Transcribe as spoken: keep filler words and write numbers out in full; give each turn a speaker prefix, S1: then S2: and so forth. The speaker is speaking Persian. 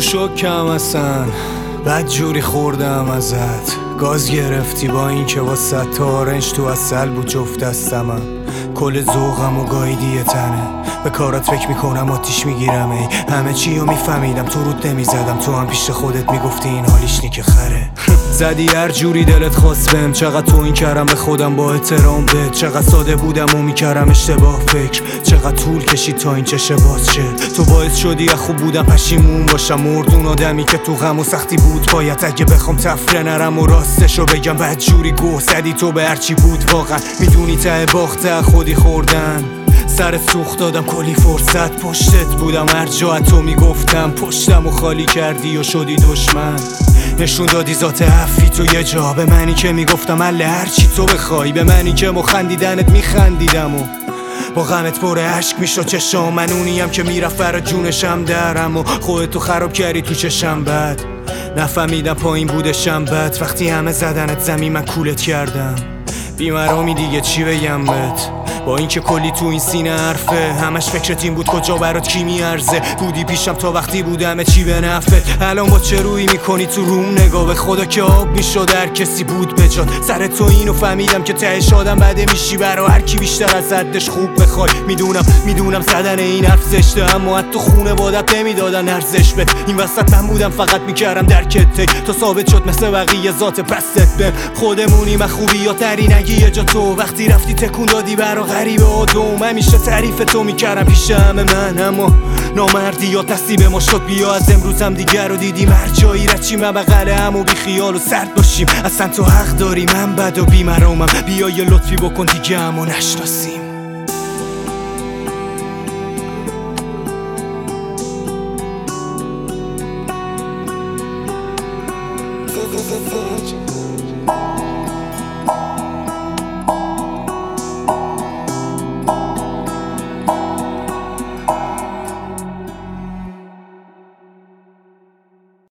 S1: شوکم اصلا بد جوری خوردم ازت. گاز گرفتی با این که واسه تا آرنج تو اصل بود جفت دستمم. کل ذوقم و گایدی یه تنه به کارات فکر میکنم آتیش میگیرم. ای همه چی رو میفهمیدم تو رود نمیزدم. تو هم پیش خودت میگفتی این حالیش نی که خره. زدی هر جوری دلت خواست بهم. چقدر تو این کردم به خودم با احترام بهت. چقدر ساده بودم و میکردم اشتباه فکر. چقدر طول کشید تا این چشه باز شه. تو باعث شدی خوب بودم پشیمون باشم. مردون آدمی که تو غم و سختی بود باید اگه بخوام تفره نرم و راستشو بگم. بد جوری گوه زدی تو به هرچی بود واقعا. میدونی ته باخته خودی خوردن. سرت سوخت دادم کلی فرصت پشتت بودم. هر جا تو میگفتم پشتم و خالی کردی و شدی دشمن. نشون دادی ذات عفی تو یه جا به منی که میگفتم حل هرچی تو بخوای. به منی که مخندیدنت میخندیدم و با غمت پر عشق میشد چشام. من اونیم که میرفت برا جونشم درم و خودتو خراب کردی تو چشم. بد نفهمیدم پایین بودشم بد. وقتی همه زدنت زمین من کولت کردم. بیمرامی دیگه چی بگم بهت با اینکه کلی تو این سینه حرفه. همش فکرت این بود کجا برات کی میارزه. بودی پیشم تا وقتی بودم چی به نفعت. الان با چه روی میکنی تو روم نگاه به خدا که آب میشد هر کسی بود بجات. سر تو اینو فهمیدم که تهش آدم بده میشی برا هر کی بیشتر از حدش خوب بخوای. میدونم میدونم زدن این حرف زشته اما حتی خونه بادت نمیدادن ارزش بهت. این وسط من بودم فقط میکردم درکت تا ثابت شد مثل بقیه ذات پستت بهم. خودمونی من خوبی یا تری نگی یه جا تو وقتی رفتی تکون دادی برا غریبه آدم. همیشه تعریف تو میکردم پیش همه من اما نامردی یا نصیب ما شد. بیا از امروزم دیگر رو دیدیم هر جایی رچیم و بغل هم و بی خیال و سرد باشیم. اصلا تو حق داری من بد و بیمرامم. بیا یه لطفی بکن دیگه همو نشناسیم.